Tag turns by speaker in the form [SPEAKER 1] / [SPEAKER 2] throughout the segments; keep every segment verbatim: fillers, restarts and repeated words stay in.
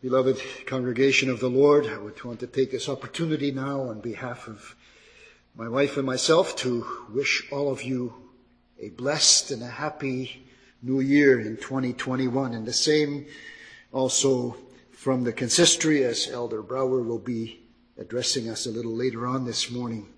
[SPEAKER 1] Beloved congregation of the Lord, I would want to take this opportunity now on behalf of my wife and myself to wish all of you a blessed and a happy new year in twenty twenty-one. And the same also from the consistory, as Elder Brower will be addressing us a little later on this morning.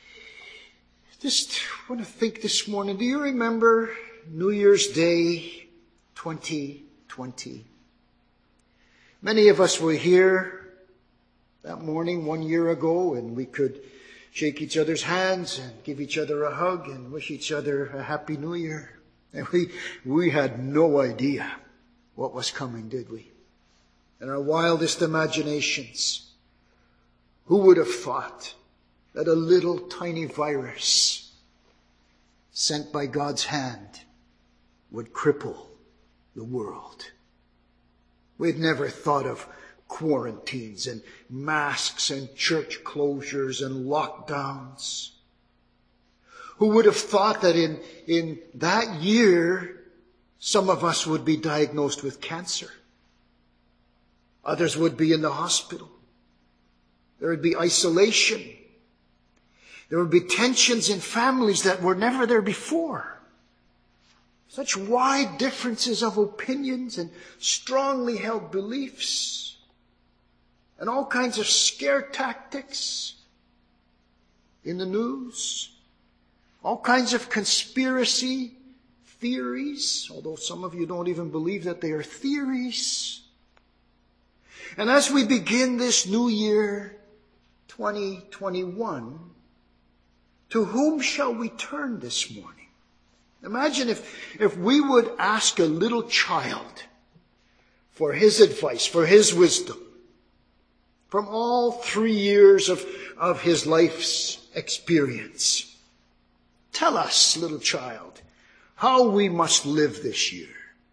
[SPEAKER 1] Just want to think this morning, do you remember New Year's Day twenty twenty? Many of us were here that morning one year ago, and we could shake each other's hands and give each other a hug and wish each other a happy new year. And we, we had no idea what was coming, did we? In our wildest imaginations, who would have thought that a little tiny virus sent by God's hand would cripple the world? We'd never thought of quarantines and masks and church closures and lockdowns. Who would have thought that in, in that year, some of us would be diagnosed with cancer? Others would be in the hospital. There would be isolation. There would be tensions in families that were never there before. Such wide differences of opinions and strongly held beliefs. And all kinds of scare tactics in the news. All kinds of conspiracy theories, although some of you don't even believe that they are theories. And as we begin this new year, twenty twenty-one, to whom shall we turn this morning? Imagine if, if we would ask a little child for his advice, for his wisdom, from all three years of, of his life's experience. Tell us, little child, how we must live this year.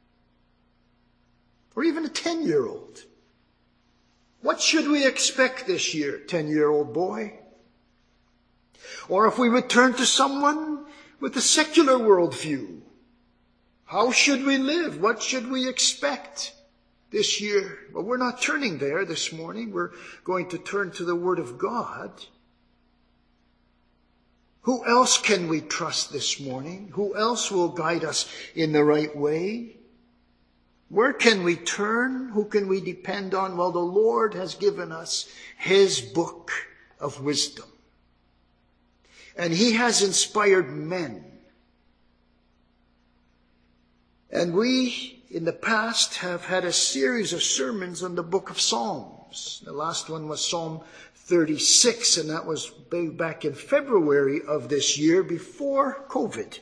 [SPEAKER 1] Or even a ten-year-old. What should we expect this year, ten-year-old boy? Or if we would turn to someone with a secular worldview, how should we live? What should we expect this year? Well, we're not turning there this morning. We're going to turn to the Word of God. Who else can we trust this morning? Who else will guide us in the right way? Where can we turn? Who can we depend on? Well, the Lord has given us His book of wisdom. And He has inspired men. And we, in the past, have had a series of sermons on the book of Psalms. The last one was Psalm thirty-six, and that was back in February of this year, before COVID.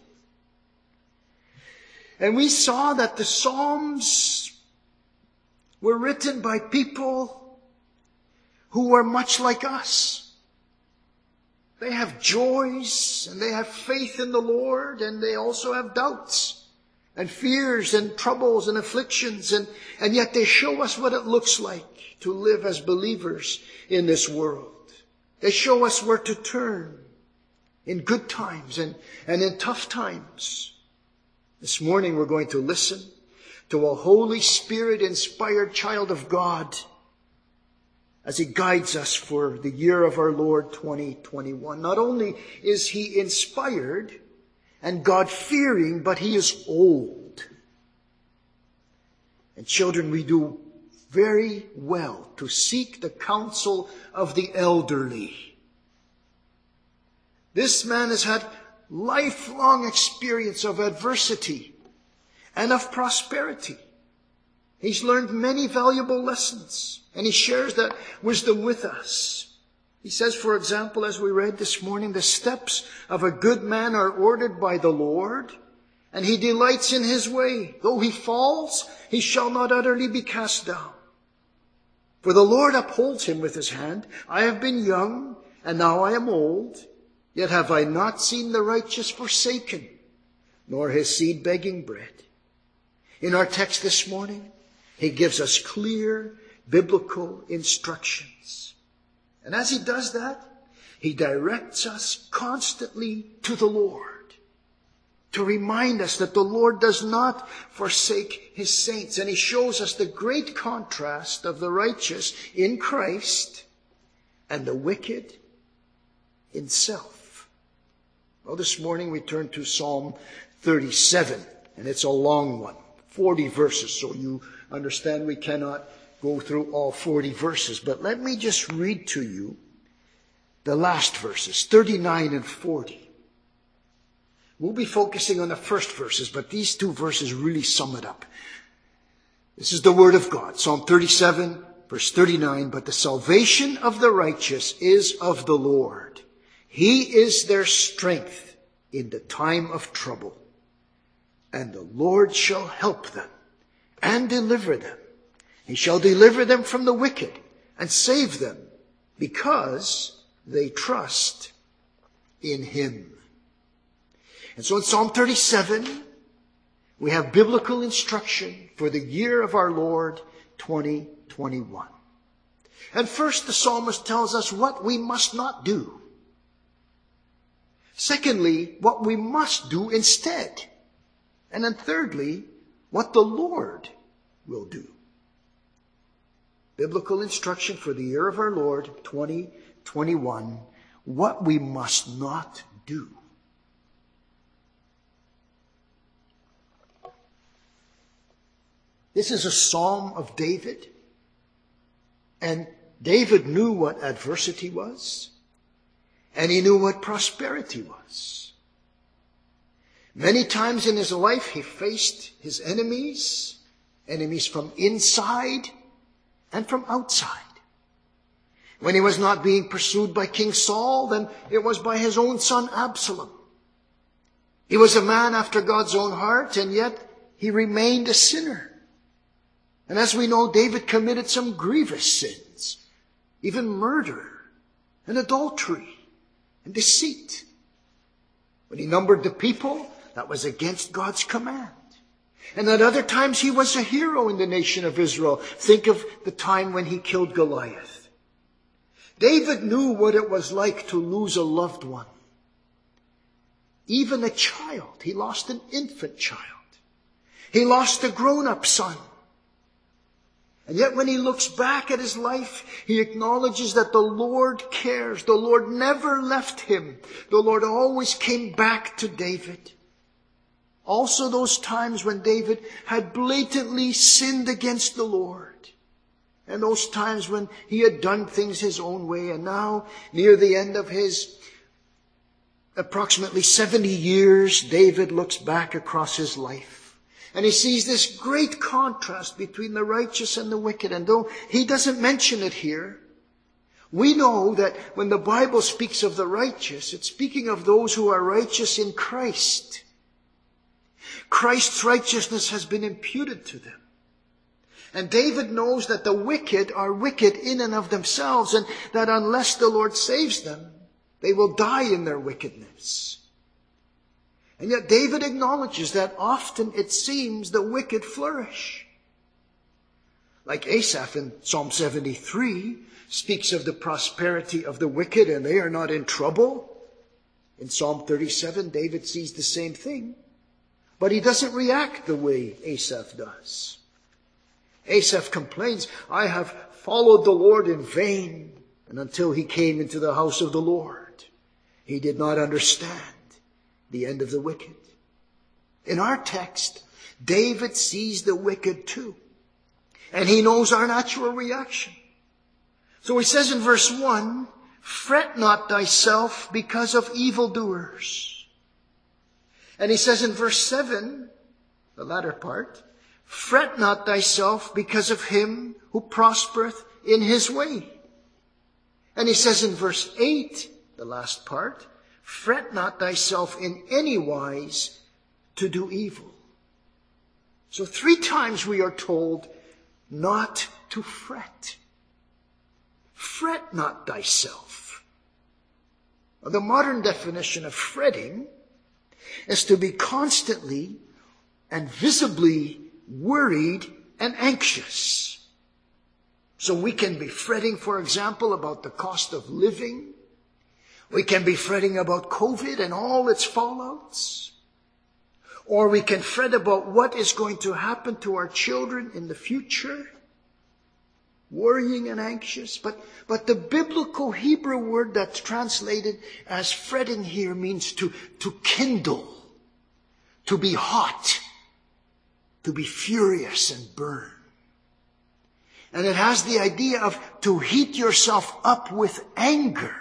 [SPEAKER 1] And we saw that the Psalms were written by people who were much like us. They have joys, and they have faith in the Lord, and they also have doubts and fears and troubles and afflictions, and, and yet they show us what it looks like to live as believers in this world. They show us where to turn in good times and, and in tough times. This morning we're going to listen to a Holy Spirit-inspired child of God as He guides us for the year of our Lord twenty twenty-one. Not only is He inspired and God-fearing, but He is old. And children, we do very well to seek the counsel of the elderly. This man has had lifelong experience of adversity and of prosperity. He's learned many valuable lessons, and he shares that wisdom with us. He says, for example, as we read this morning, the steps of a good man are ordered by the Lord, and he delights in his way. Though he falls, he shall not utterly be cast down. For the Lord upholds him with His hand. I have been young, and now I am old, yet have I not seen the righteous forsaken, nor his seed begging bread. In our text this morning, He gives us clear biblical instructions. And as He does that, He directs us constantly to the Lord, to remind us that the Lord does not forsake his saints. And he shows us the great contrast of the righteous in Christ and the wicked in self. Well, this morning we turn to Psalm thirty-seven, and it's a long one, forty verses, so you understand we cannot go through all forty verses. But let me just read to you the last verses, thirty-nine and forty. We'll be focusing on the first verses, but these two verses really sum it up. This is the word of God. Psalm thirty-seven, verse thirty-nine. But the salvation of the righteous is of the Lord. He is their strength in the time of trouble. And the Lord shall help them and deliver them. He shall deliver them from the wicked and save them because they trust in him. And so in Psalm thirty-seven, we have biblical instruction for the year of our Lord, twenty twenty-one. And first, the psalmist tells us what we must not do. Secondly, what we must do instead. And then thirdly, what the Lord will do. Biblical instruction for the year of our Lord, twenty twenty-one, what we must not do. This is a psalm of David. And David knew what adversity was. And he knew what prosperity was. Many times in his life he faced his enemies. Enemies from inside and from outside. When he was not being pursued by King Saul, then it was by his own son Absalom. He was a man after God's own heart, and yet he remained a sinner. And as we know, David committed some grievous sins, even murder and adultery and deceit. When he numbered the people, that was against God's command. And at other times he was a hero in the nation of Israel. Think of the time when he killed Goliath. David knew what it was like to lose a loved one. Even a child. He lost an infant child. He lost a grown-up son. And yet when he looks back at his life, he acknowledges that the Lord cares. The Lord never left him. The Lord always came back to David. Also those times when David had blatantly sinned against the Lord. And those times when he had done things his own way. And now, near the end of his approximately seventy years, David looks back across his life. And he sees this great contrast between the righteous and the wicked. And though he doesn't mention it here, we know that when the Bible speaks of the righteous, it's speaking of those who are righteous in Christ. Christ's righteousness has been imputed to them. And David knows that the wicked are wicked in and of themselves, and that unless the Lord saves them, they will die in their wickedness. And yet David acknowledges that often it seems the wicked flourish. Like Asaph in Psalm seventy-three speaks of the prosperity of the wicked and they are not in trouble. In Psalm thirty-seven, David sees the same thing. But he doesn't react the way Asaph does. Asaph complains, I have followed the Lord in vain. And until he came into the house of the Lord, he did not understand the end of the wicked. In our text, David sees the wicked too. And he knows our natural reaction. So he says in verse one, fret not thyself because of evildoers. And he says in verse seven, the latter part, fret not thyself because of him who prospereth in his way. And he says in verse eight, the last part, fret not thyself in any wise to do evil. So three times we are told not to fret. Fret not thyself. Well, the modern definition of fretting is to be constantly and visibly worried and anxious. So we can be fretting, for example, about the cost of living. We can be fretting about COVID and all its fallouts. Or we can fret about what is going to happen to our children in the future, worrying and anxious. But, but the biblical Hebrew word that's translated as fretting here means to, to kindle, to be hot, to be furious and burn. And it has the idea of to heat yourself up with anger.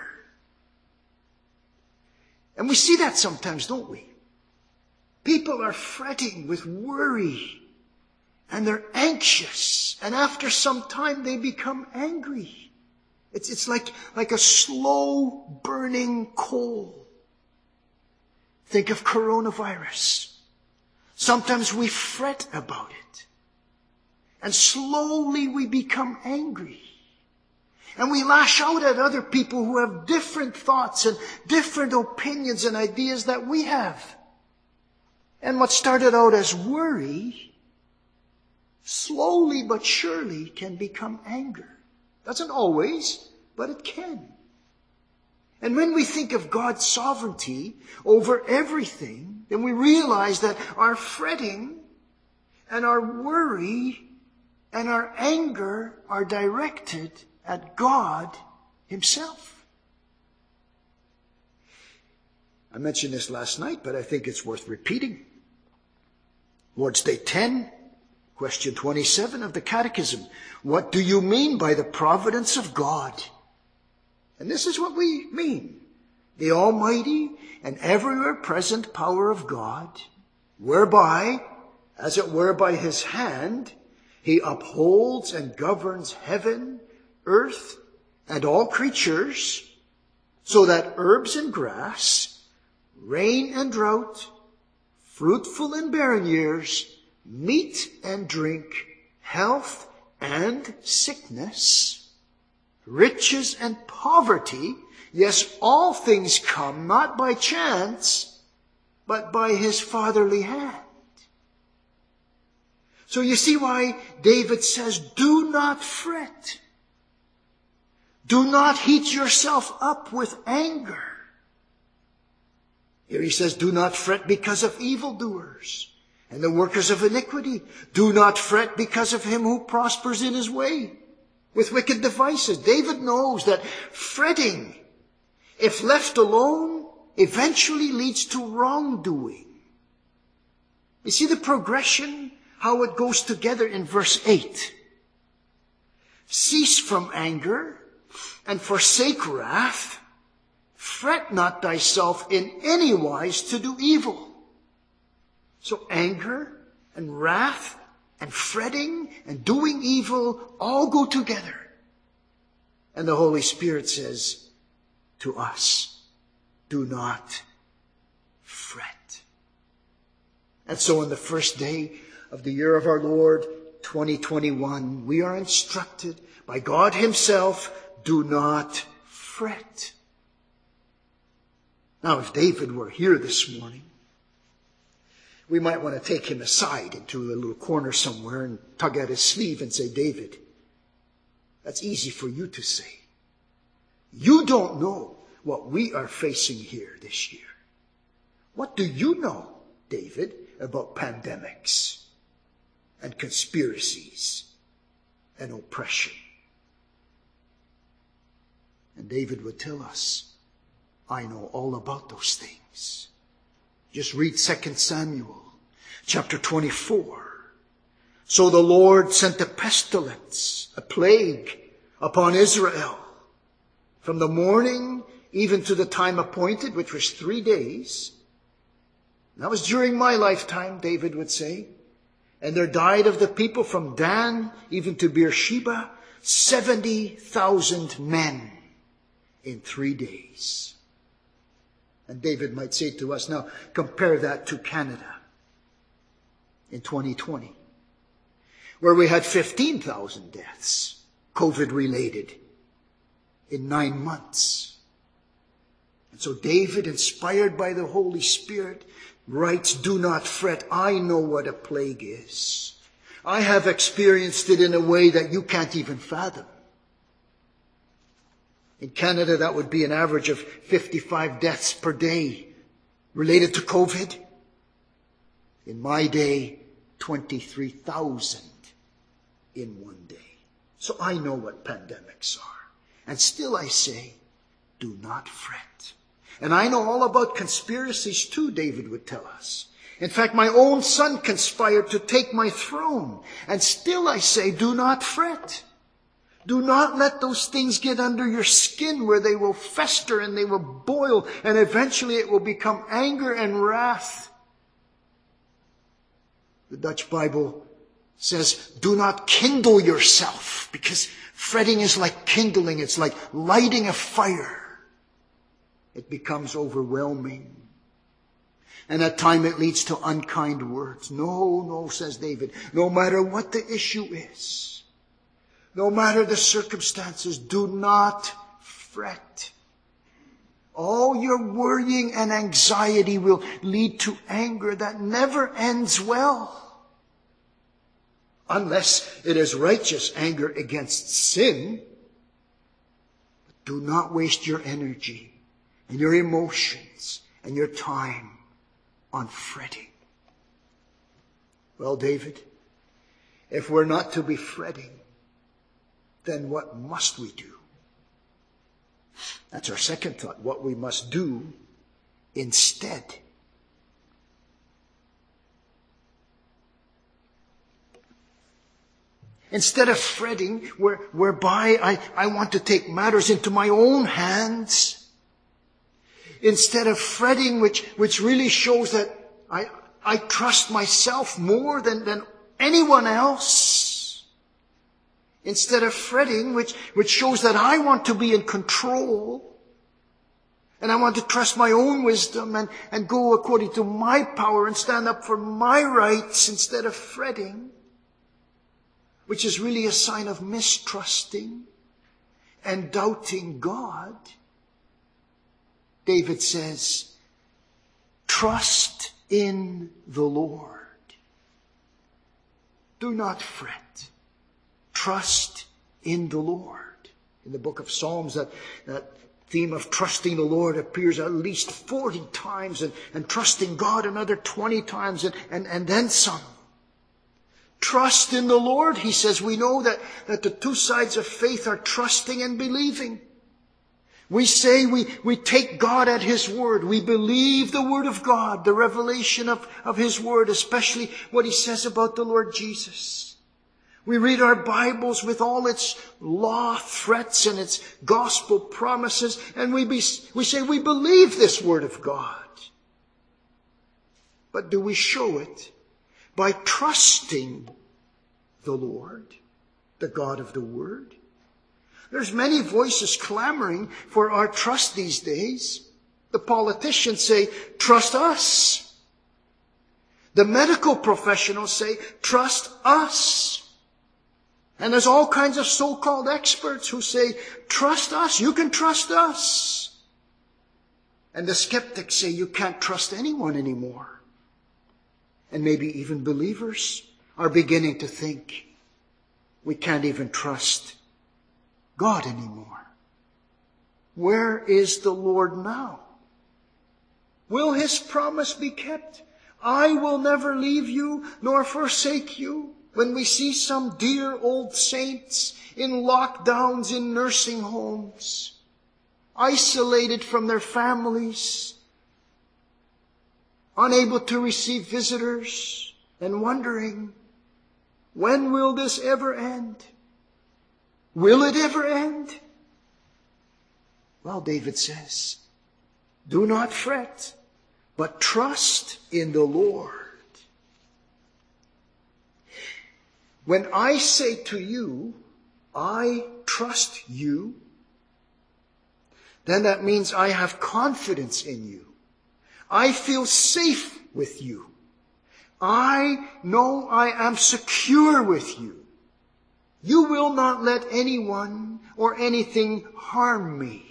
[SPEAKER 1] And we see that sometimes, don't we? People are fretting with worry, and they're anxious, and after some time they become angry. It's, it's like, like a slow burning coal. Think of coronavirus. Sometimes we fret about it, and slowly we become angry. And we lash out at other people who have different thoughts and different opinions and ideas that we have. And what started out as worry, slowly but surely can become anger. Doesn't always, but it can. And when we think of God's sovereignty over everything, then we realize that our fretting and our worry and our anger are directed at God Himself. I mentioned this last night, but I think it's worth repeating. Lord's Day ten, question twenty-seven of the Catechism. What do you mean by the providence of God? And this is what we mean. The almighty and everywhere present power of God, whereby, as it were by His hand, He upholds and governs heaven, earth, and all creatures, so that herbs and grass, rain and drought, fruitful and barren years, meat and drink, health and sickness, riches and poverty, yes, all things come not by chance, but by His fatherly hand. So you see why David says, do not fret. Do not heat yourself up with anger. Here he says, do not fret because of evildoers and the workers of iniquity. Do not fret because of him who prospers in his way with wicked devices. David knows that fretting, if left alone, eventually leads to wrongdoing. You see the progression, how it goes together in verse eight. Cease from anger and forsake wrath. Fret not thyself in any wise to do evil. So anger and wrath and fretting and doing evil all go together. And the Holy Spirit says to us, do not fret. And so on the first day of the year of our Lord, twenty twenty-one, we are instructed by God Himself, do not fret. Now, if David were here this morning, we might want to take him aside into a little corner somewhere and tug at his sleeve and say, David, that's easy for you to say. You don't know what we are facing here this year. What do you know, David, about pandemics and conspiracies and oppression? And David would tell us, I know all about those things. Just read Second Samuel chapter twenty-four. So the Lord sent a pestilence, a plague upon Israel from the morning even to the time appointed, which was three days. That was during my lifetime, David would say. And there died of the people from Dan even to Beersheba, seventy thousand men in three days. And David might say to us, now compare that to Canada in twenty twenty, where we had fifteen thousand deaths, COVID-related, in nine months. And so David, inspired by the Holy Spirit, writes, do not fret. I know what a plague is. I have experienced it in a way that you can't even fathom. In Canada, that would be an average of fifty-five deaths per day related to COVID. In my day, twenty-three thousand in one day. So I know what pandemics are. And still I say, do not fret. And I know all about conspiracies too, David would tell us. In fact, my own son conspired to take my throne. And still I say, do not fret. Do not let those things get under your skin where they will fester and they will boil, and eventually it will become anger and wrath. The Dutch Bible says, do not kindle yourself, because fretting is like kindling. It's like lighting a fire. It becomes overwhelming. And at times it leads to unkind words. No, no, says David, no matter what the issue is, no matter the circumstances, do not fret. All your worrying and anxiety will lead to anger that never ends well. Unless it is righteous anger against sin. Do not waste your energy and your emotions and your time on fretting. Well, David, if we're not to be fretting, then what must we do? That's our second thought, what we must do instead. Instead of fretting, where, whereby I, I want to take matters into my own hands, instead of fretting, which, which really shows that I, I trust myself more than, than anyone else, instead of fretting, which, which shows that I want to be in control, and I want to trust my own wisdom and, and go according to my power and stand up for my rights instead of fretting, which is really a sign of mistrusting and doubting God. David says, trust in the Lord. Do not fret. Trust in the Lord. In the book of Psalms, that, that theme of trusting the Lord appears at least forty times, and, and trusting God another twenty times, and, and, and then some. Trust in the Lord, he says. We know that, that the two sides of faith are trusting and believing. We say we, we take God at His word. We believe the word of God, the revelation of, of His word, especially what He says about the Lord Jesus. We read our Bibles with all its law threats and its gospel promises, and we, be, we say we believe this word of God. But do we show it by trusting the Lord, the God of the Word? There's many voices clamoring for our trust these days. The politicians say, trust us. The medical professionals say, trust us. And there's all kinds of so-called experts who say, trust us, you can trust us. And the skeptics say, you can't trust anyone anymore. And maybe even believers are beginning to think we can't even trust God anymore. Where is the Lord now? Will His promise be kept? I will never leave you nor forsake you. When we see some dear old saints in lockdowns in nursing homes, isolated from their families, unable to receive visitors, and wondering, when will this ever end? Will it ever end? Well, David says, do not fret, but trust in the Lord. When I say to you, I trust you, then that means I have confidence in you. I feel safe with you. I know I am secure with you. You will not let anyone or anything harm me.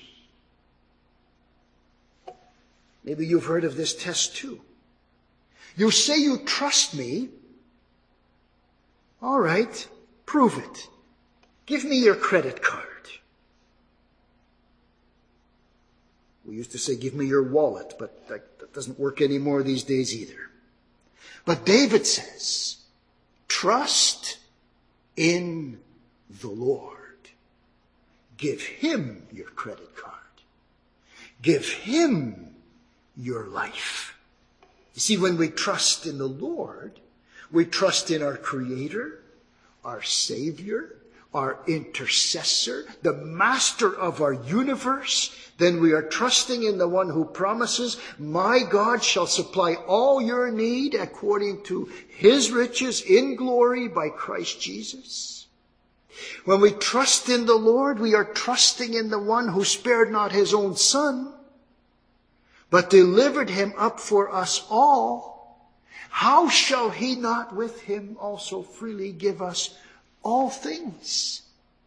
[SPEAKER 1] Maybe you've heard of this test too. You say you trust me. All right, prove it. Give me your credit card. We used to say, give me your wallet, but that, that doesn't work anymore these days either. But David says, trust in the Lord. Give him your credit card. Give him your life. You see, when we trust in the Lord, we trust in our Creator, our Savior, our intercessor, the master of our universe. Then we are trusting in the one who promises, my God shall supply all your need according to his riches in glory by Christ Jesus. When we trust in the Lord, we are trusting in the one who spared not his own Son, but delivered him up for us all. How shall he not with him also freely give us all things?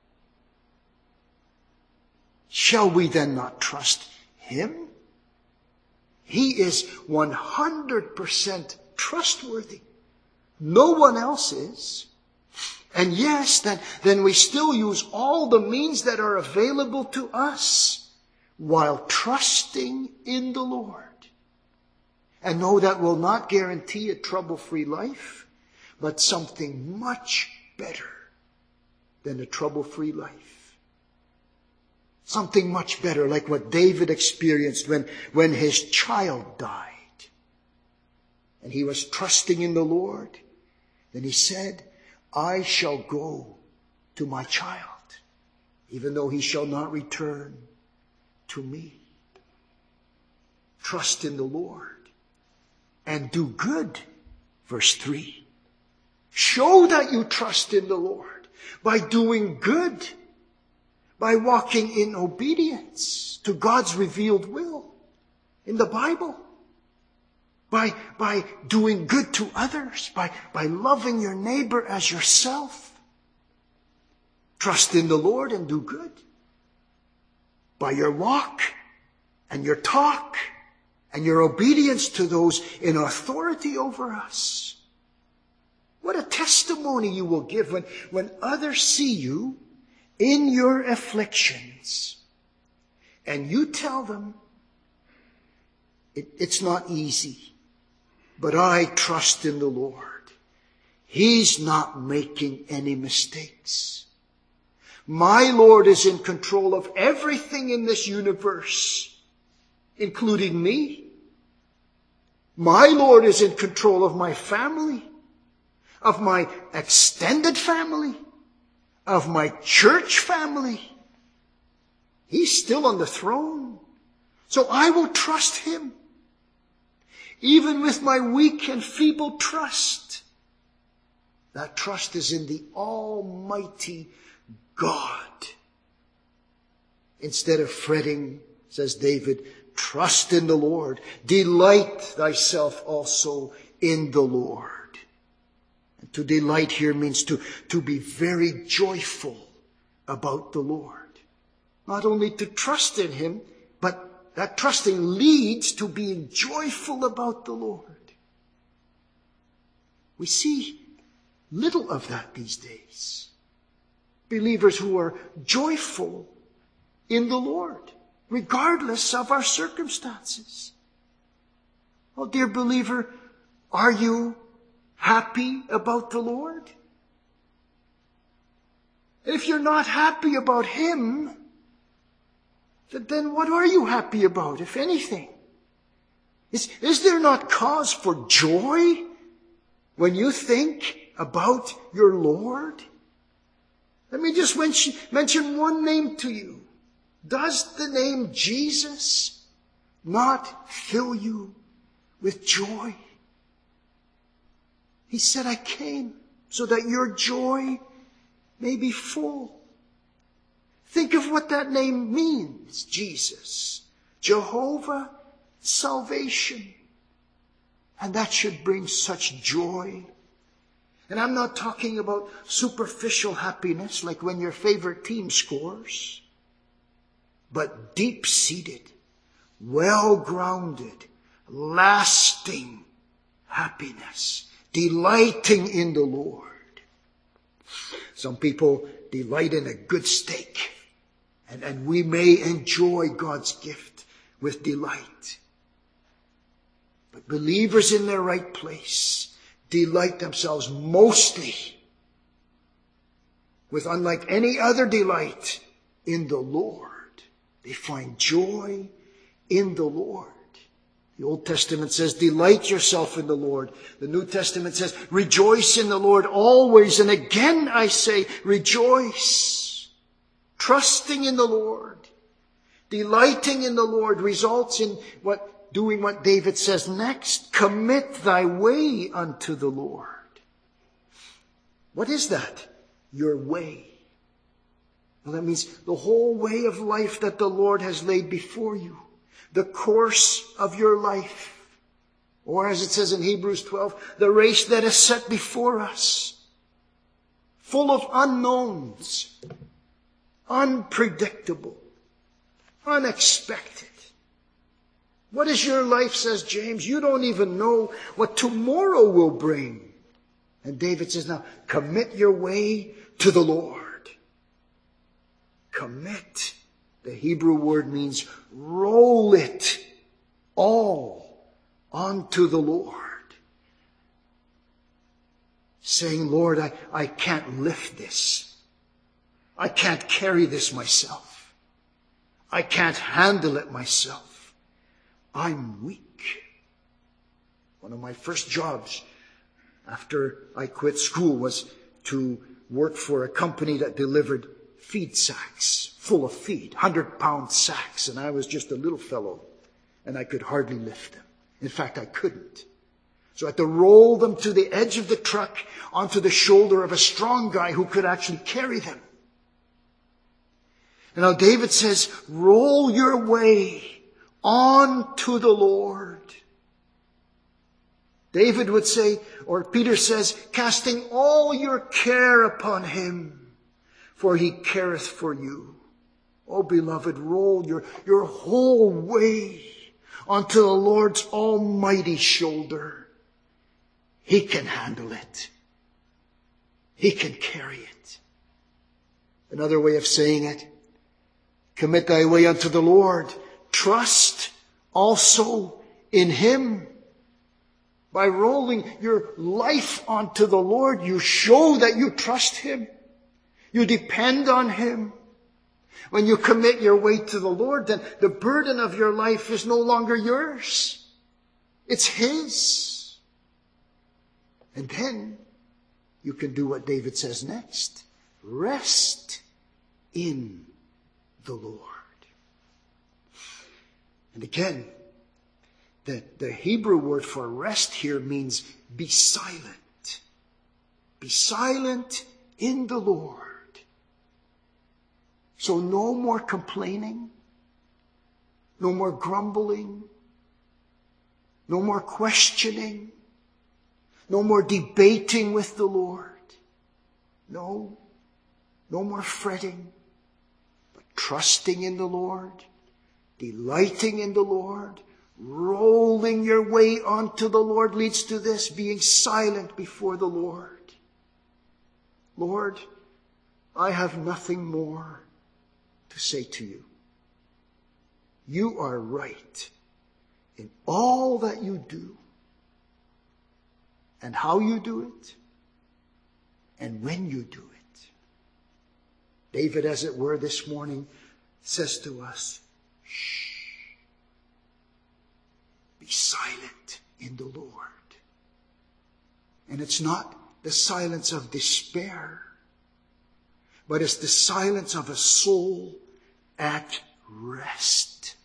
[SPEAKER 1] Shall we then not trust him? He is one hundred percent trustworthy. No one else is. And yes, then, then we still use all the means that are available to us while trusting in the Lord. And no, that will not guarantee a trouble-free life, but something much better than a trouble-free life. Something much better, like what David experienced when, when his child died. And he was trusting in the Lord. Then he said, I shall go to my child, even though he shall not return to me. Trust in the Lord and do good. Verse three. Show that you trust in the Lord by doing good, by walking in obedience to God's revealed will in the Bible, by, by doing good to others, by, by loving your neighbor as yourself. Trust in the Lord and do good. By your walk and your talk and your obedience to those in authority over us. What a testimony you will give when, when others see you in your afflictions and you tell them, it, it's not easy, but I trust in the Lord. He's not making any mistakes. My Lord is in control of everything in this universe, including me. My Lord is in control of my family, of my extended family, of my church family. He's still on the throne. So I will trust him. Even with my weak and feeble trust. That trust is in the Almighty God. Instead of fretting, says David, trust in the Lord. Delight thyself also in the Lord. And to delight here means to, to be very joyful about the Lord. Not only to trust in him, but that trusting leads to being joyful about the Lord. We see little of that these days. Believers who are joyful in the Lord, regardless of our circumstances. Oh, dear believer, are you happy about the Lord? If you're not happy about him, then what are you happy about, if anything? Is, is there not cause for joy when you think about your Lord? Let me just mention, mention one name to you. Does the name Jesus not fill you with joy? He said, I came so that your joy may be full. Think of what that name means, Jesus. Jehovah, salvation. And that should bring such joy. And I'm not talking about superficial happiness like when your favorite team scores, but deep-seated, well-grounded, lasting happiness, delighting in the Lord. Some people delight in a good steak, and, and we may enjoy God's gift with delight. But believers in their right place delight themselves mostly with, unlike any other delight, in the Lord. They find joy in the Lord. The Old Testament says, delight yourself in the Lord. The New Testament says, rejoice in the Lord always. And again I say, rejoice. Trusting in the Lord, delighting in the Lord results in what, doing what David says next. Commit thy way unto the Lord. What is that? Your way. Well, that means the whole way of life that the Lord has laid before you. The course of your life. Or as it says in Hebrews twelve, the race that is set before us. Full of unknowns. Unpredictable. Unexpected. What is your life, says James? You don't even know what tomorrow will bring. And David says, now, commit your way to the Lord. Commit. The Hebrew word means roll it all onto the Lord. Saying, Lord, I, I can't lift this. I can't carry this myself. I can't handle it myself. I'm weak. One of my first jobs after I quit school was to work for a company that delivered feed sacks full of feed, one hundred pound sacks. And I was just a little fellow and I could hardly lift them. In fact, I couldn't. So I had to roll them to the edge of the truck onto the shoulder of a strong guy who could actually carry them. And now David says, roll your way on to the Lord. David would say, or Peter says, casting all your care upon him, for he careth for you. Oh, beloved, roll your, your whole way onto the Lord's almighty shoulder. He can handle it. He can carry it. Another way of saying it, commit thy way unto the Lord. Trust also in him. By rolling your life onto the Lord, you show that you trust him. You depend on him. When you commit your way to the Lord, then the burden of your life is no longer yours. It's his. And then you can do what David says next. Rest in the Lord. And again, the, the Hebrew word for rest here means be silent. Be silent in the Lord. So no more complaining, no more grumbling, no more questioning, no more debating with the Lord. No, no more fretting, but trusting in the Lord, delighting in the Lord, rolling your way onto the Lord leads to this, being silent before the Lord. Lord, I have nothing more to say to you. You are right in all that you do and how you do it and when you do it. David, as it were, this morning says to us, shh, be silent in the Lord. And it's not the silence of despair, but it's the silence of a soul at rest.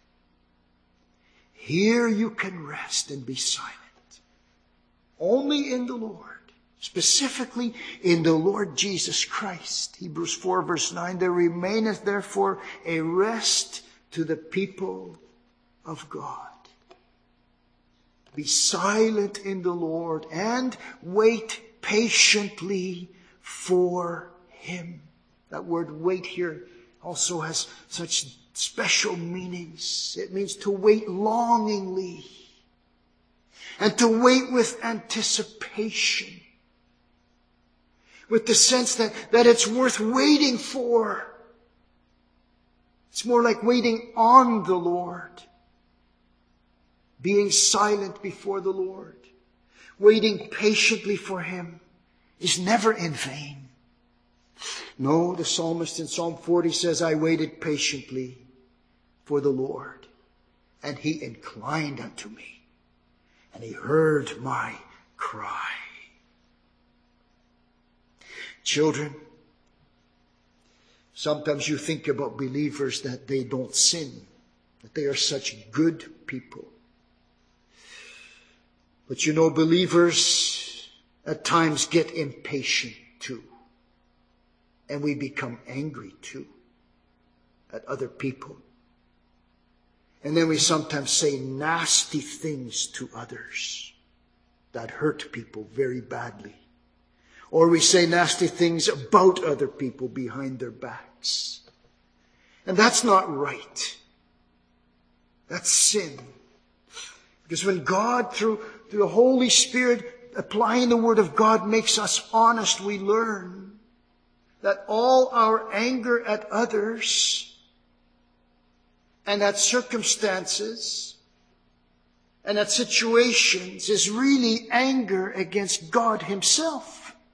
[SPEAKER 1] Here you can rest and be silent. Only in the Lord. Specifically in the Lord Jesus Christ. Hebrews four verse nine, there remaineth therefore a rest to the people of God. Be silent in the Lord and wait patiently for him. That word wait here also has such special meanings. It means to wait longingly and to wait with anticipation, with the sense that, that it's worth waiting for. It's more like waiting on the Lord, being silent before the Lord. waiting patiently for Him is never in vain. No, the psalmist in Psalm forty says, I waited patiently for the Lord, and He inclined unto me, and He heard my cry. Children, sometimes you think about believers that they don't sin, that they are such good people. But you know, believers at times get impatient too. And we become angry too at other people. And then we sometimes say nasty things to others that hurt people very badly. Or we say nasty things about other people behind their backs. And that's not right. That's sin. Because when God, through, through the Holy Spirit, applying the Word of God, makes us honest, we learn that all our anger at others and at circumstances and at situations is really anger against God Himself.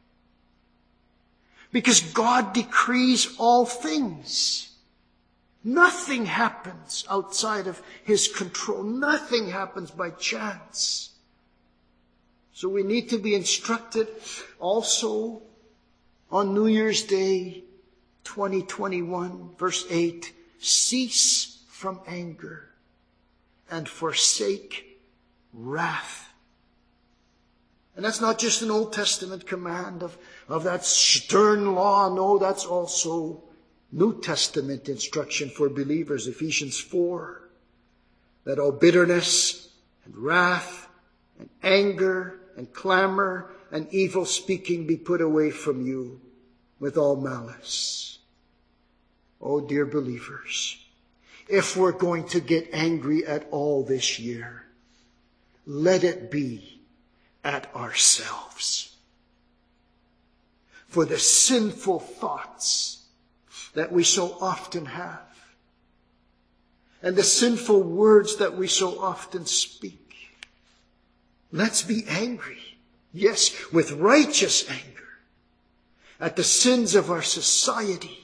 [SPEAKER 1] Because God decrees all things. Nothing happens outside of His control. Nothing happens by chance. So we need to be instructed also on New Year's Day twenty twenty-one, verse eight, cease from anger and forsake wrath. And that's not just an Old Testament command of, of that stern law. No, that's also New Testament instruction for believers. Ephesians four, that all bitterness and wrath and anger and clamor and evil speaking be put away from you with all malice. Oh, dear believers, if we're going to get angry at all this year, let it be at ourselves. For the sinful thoughts that we so often have, and the sinful words that we so often speak. Let's be angry, yes, with righteous anger, at the sins of our society.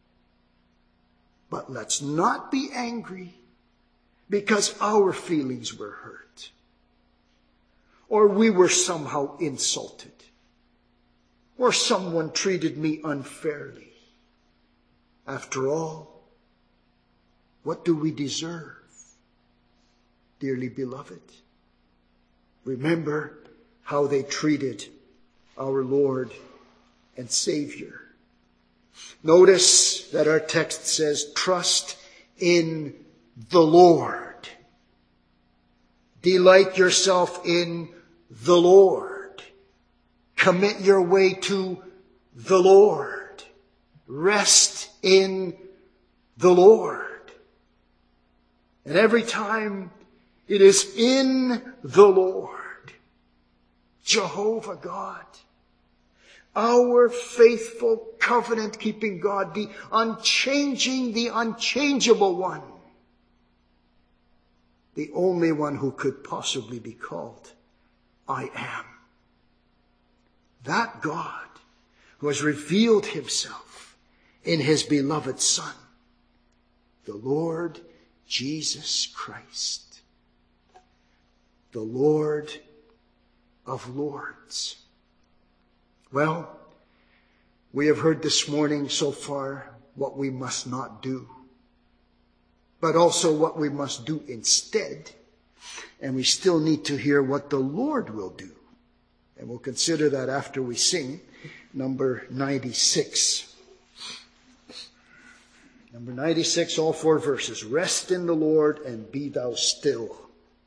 [SPEAKER 1] But let's not be angry because our feelings were hurt, or we were somehow insulted, or someone treated me unfairly. After all, what do we deserve, dearly beloved? Remember how they treated our Lord and Savior. Notice that our text says, trust in the Lord. Delight yourself in the Lord. Commit your way to the Lord. Rest in the Lord. And every time it is in the Lord, Jehovah God, our faithful covenant-keeping God, the unchanging, the unchangeable one, the only one who could possibly be called I am. That God who has revealed Himself in His beloved Son, the Lord Jesus Christ, the Lord of Lords. Well, we have heard this morning so far what we must not do, but also what we must do instead. And we still need to hear what the Lord will do. And we'll consider that after we sing number ninety-six. Number ninety-six, all four verses. Rest in the Lord and be thou still.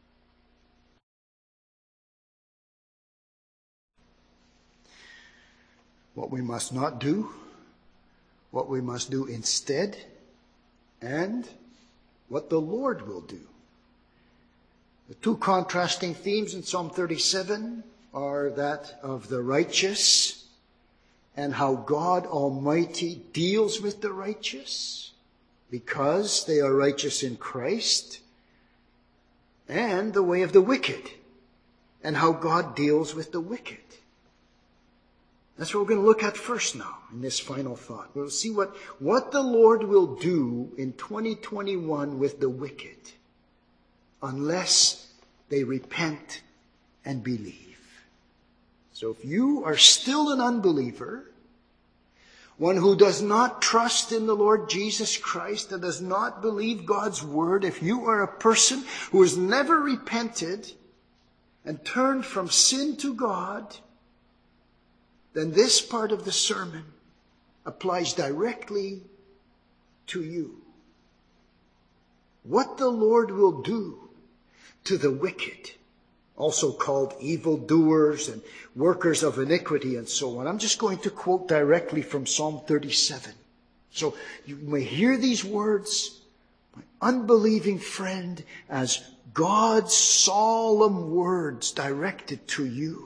[SPEAKER 1] What we must not do, what we must do instead, and what the Lord will do. The two contrasting themes in Psalm thirty-seven are that of the righteous and how God Almighty deals with the righteous because they are righteous in Christ, and the way of the wicked and how God deals with the wicked. That's what we're going to look at first now in this final thought. We'll see what, what the Lord will do in twenty twenty-one with the wicked unless they repent and believe. So if you are still an unbeliever, one who does not trust in the Lord Jesus Christ and does not believe God's word, if you are a person who has never repented and turned from sin to God, then this part of the sermon applies directly to you. What the Lord will do to the wicked, also called evildoers and workers of iniquity and so on. I'm just going to quote directly from Psalm thirty-seven. So you may hear these words, my unbelieving friend, as God's solemn words directed to you.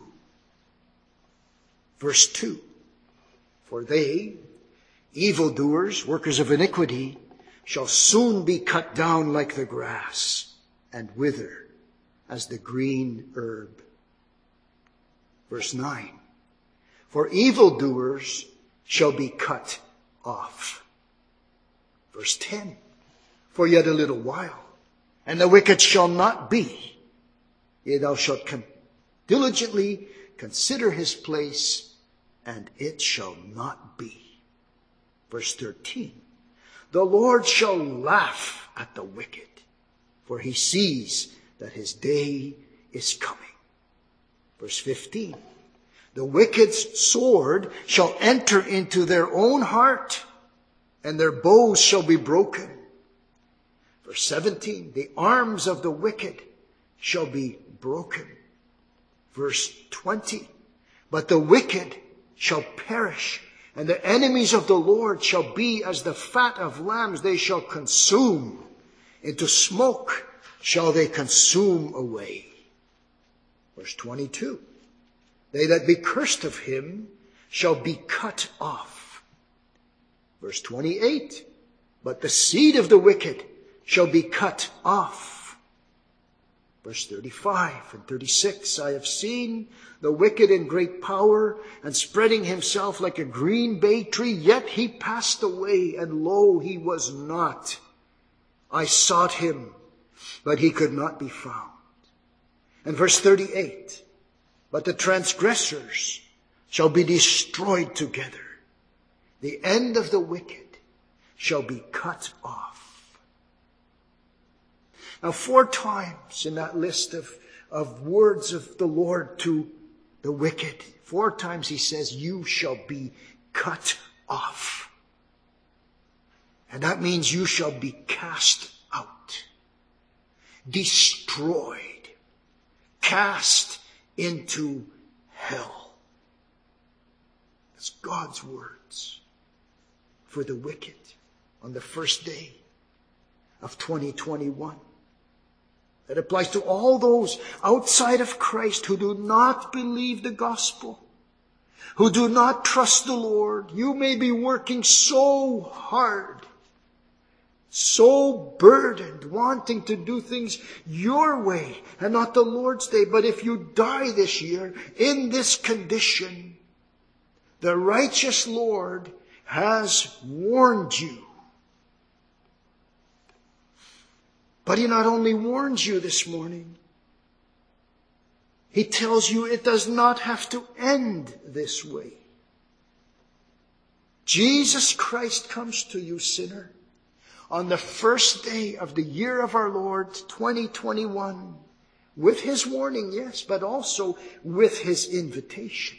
[SPEAKER 1] Verse two, for they, evildoers, workers of iniquity, shall soon be cut down like the grass and wither as the green herb. Verse nine, for evildoers shall be cut off. Verse ten, for yet a little while, and the wicked shall not be. Yea, thou shalt con- diligently consider his place, and it shall not be. Verse thirteen, the Lord shall laugh at the wicked, for he sees that his day is coming. Verse fifteen, the wicked's sword shall enter into their own heart, and their bows shall be broken. Verse seventeen, the arms of the wicked shall be broken. Verse twenty, but the wicked shall perish, and the enemies of the Lord shall be as the fat of lambs. They shall consume. Into smoke shall they consume away. Verse twenty-two, they that be cursed of him shall be cut off. Verse twenty-eight, but the seed of the wicked shall be cut off. Verse thirty-five and thirty-six, I have seen the wicked in great power and spreading himself like a green bay tree, yet he passed away, and lo, he was not. I sought him, but he could not be found. And verse thirty-eight, but the transgressors shall be destroyed together. The end of the wicked shall be cut off. Now, four times in that list of, of words of the Lord to the wicked, four times he says, you shall be cut off. And that means you shall be cast out, destroyed, cast into hell. That's God's words for the wicked on the first day of twenty twenty-one. That applies to all those outside of Christ who do not believe the gospel, who do not trust the Lord. You may be working so hard, so burdened, wanting to do things your way and not the Lord's day. But if you die this year in this condition, the righteous Lord has warned you. But he not only warns you this morning, he tells you it does not have to end this way. Jesus Christ comes to you, sinner, on the first day of the year of our Lord, twenty twenty-one, with his warning, yes, but also with his invitation.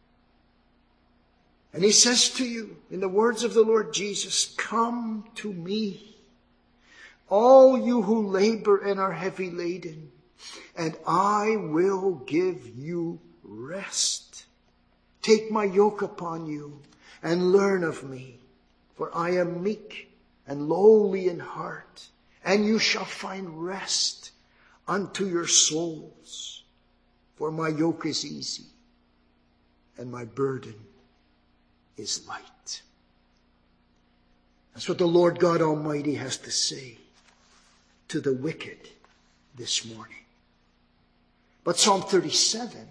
[SPEAKER 1] And he says to you, in the words of the Lord Jesus, come to me, all you who labor and are heavy laden, and I will give you rest. Take my yoke upon you and learn of me, for I am meek and lowly in heart, and you shall find rest unto your souls. For my yoke is easy and my burden is light. That's what the Lord God Almighty has to say to the wicked this morning. But Psalm thirty-seven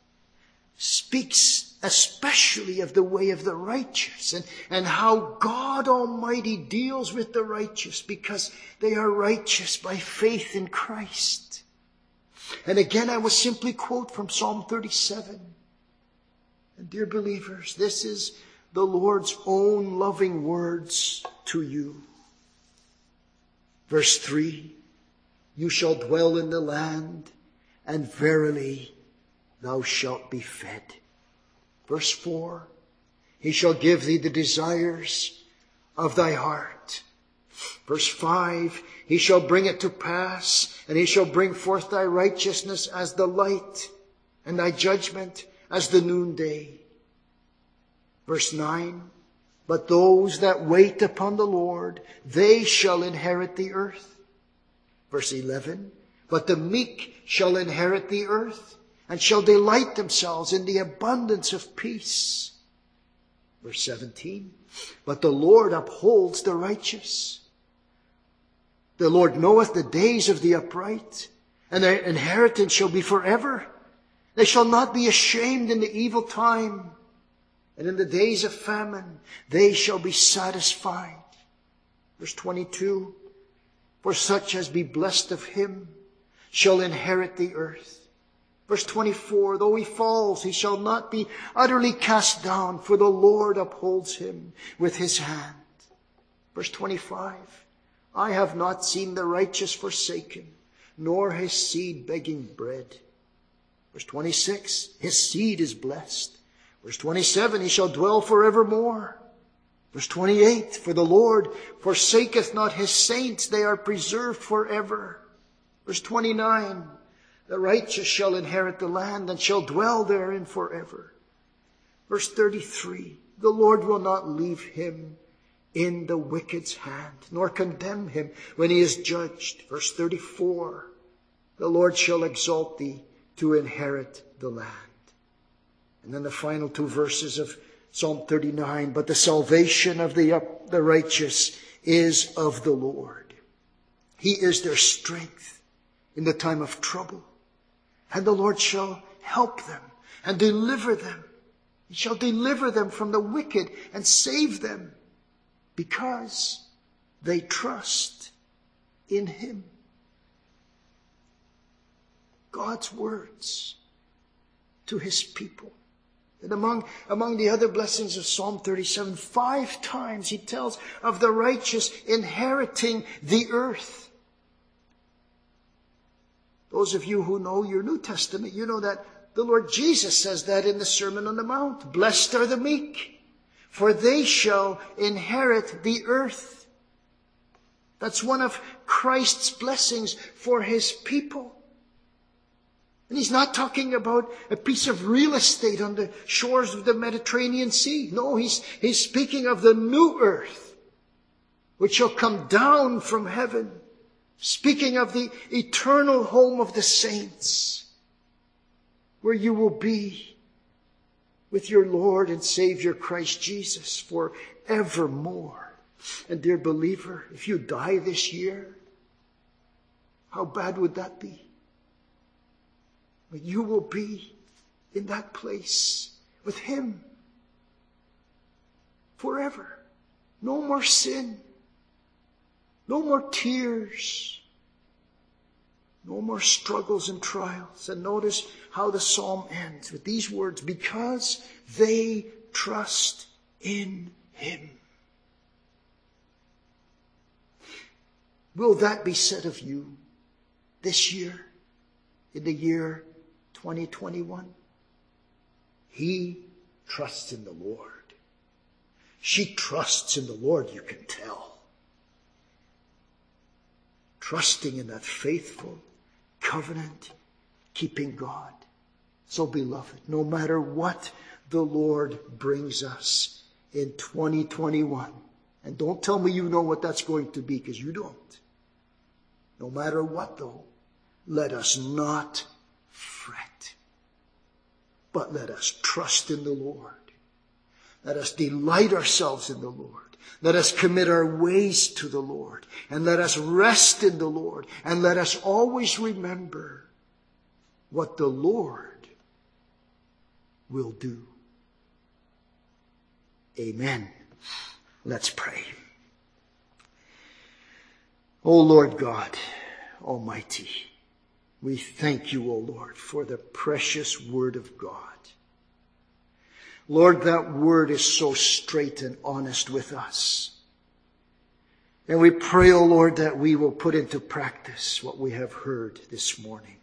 [SPEAKER 1] speaks especially of the way of the righteous and, and how God Almighty deals with the righteous because they are righteous by faith in Christ. And again, I will simply quote from Psalm thirty-seven. And dear believers, this is the Lord's own loving words to you. Verse three, you shall dwell in the land, and verily thou shalt be fed. Verse four, he shall give thee the desires of thy heart. Verse five, he shall bring it to pass, and he shall bring forth thy righteousness as the light, and thy judgment as the noonday. Verse nine, but those that wait upon the Lord, they shall inherit the earth. Verse eleven, but the meek shall inherit the earth, and shall delight themselves in the abundance of peace. Verse seventeen, but the Lord upholds the righteous. The Lord knoweth the days of the upright, and their inheritance shall be forever. They shall not be ashamed in the evil time, and in the days of famine they shall be satisfied. Verse twenty-two, for such as be blessed of him shall inherit the earth. Verse twenty-four, though he falls, he shall not be utterly cast down, for the Lord upholds him with his hand. Verse twenty-five, I have not seen the righteous forsaken, nor his seed begging bread. Verse twenty-six, his seed is blessed. Verse twenty-seven, he shall dwell forevermore. Verse twenty-eight, for the Lord forsaketh not his saints, they are preserved forever. Verse twenty-nine, the righteous shall inherit the land and shall dwell therein forever. Verse thirty-three, the Lord will not leave him in the wicked's hand, nor condemn him when he is judged. Verse thirty-four, the Lord shall exalt thee to inherit the land. And then the final two verses of Psalm thirty-nine, but the salvation of the, up, the righteous is of the Lord. He is their strength in the time of trouble. And the Lord shall help them and deliver them. He shall deliver them from the wicked and save them because they trust in him. God's words to his people. And among, among the other blessings of Psalm thirty-seven, five times he tells of the righteous inheriting the earth. Those of you who know your New Testament, you know that the Lord Jesus says that in the Sermon on the Mount. Blessed are the meek, for they shall inherit the earth. That's one of Christ's blessings for his people. And he's not talking about a piece of real estate on the shores of the Mediterranean Sea. No, he's, he's speaking of the new earth, which shall come down from heaven. Speaking of the eternal home of the saints, where you will be with your Lord and Savior Christ Jesus forevermore. And dear believer, if you die this year, how bad would that be? But you will be in that place with him forever. No more sin. No more tears. No more struggles and trials. And notice how the psalm ends with these words, because they trust in him. Will that be said of you this year, in the year twenty twenty-one? He trusts in the Lord. She trusts in the Lord, you can tell. Trusting in that faithful, covenant-keeping God. So, beloved, no matter what the Lord brings us in twenty twenty-one, and don't tell me you know what that's going to be, because you don't. No matter what, though, let us not fret, but let us trust in the Lord. Let us delight ourselves in the Lord. Let us commit our ways to the Lord, and let us rest in the Lord, and let us always remember what the Lord will do. Amen. Let's pray. O Lord God Almighty, we thank you, O Lord, for the precious word of God. Lord, that word is so straight and honest with us. And we pray, O Lord, that we will put into practice what we have heard this morning.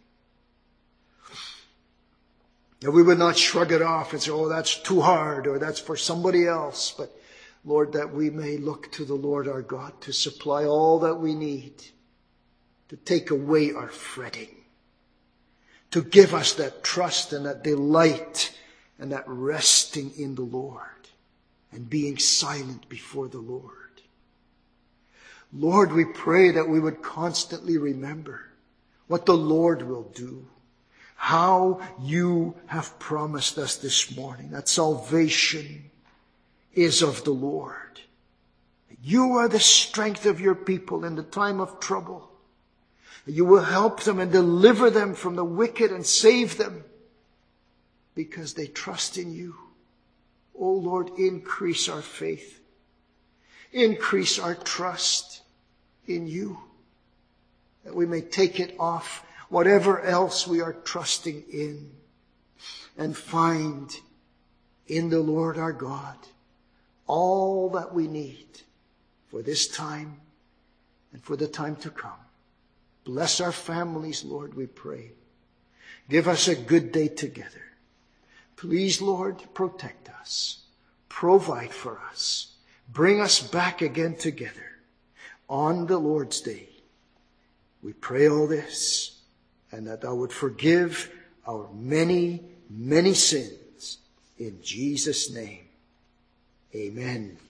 [SPEAKER 1] That we would not shrug it off and say, oh, that's too hard, or that's for somebody else. But Lord, that we may look to the Lord our God to supply all that we need, to take away our fretting, to give us that trust and that delight and that resting in the Lord and being silent before the Lord. Lord, we pray that we would constantly remember what the Lord will do, how you have promised us this morning that salvation is of the Lord. You are the strength of your people in the time of trouble. You will help them and deliver them from the wicked and save them because they trust in you. Oh Lord, increase our faith. Increase our trust in you, that we may take it off whatever else we are trusting in and find in the Lord our God all that we need for this time and for the time to come. Bless our families, Lord, we pray. Give us a good day together. Please, Lord, protect us. Provide for us. Bring us back again together on the Lord's day. We pray all this, and that thou would forgive our many, many sins. In Jesus' name, amen.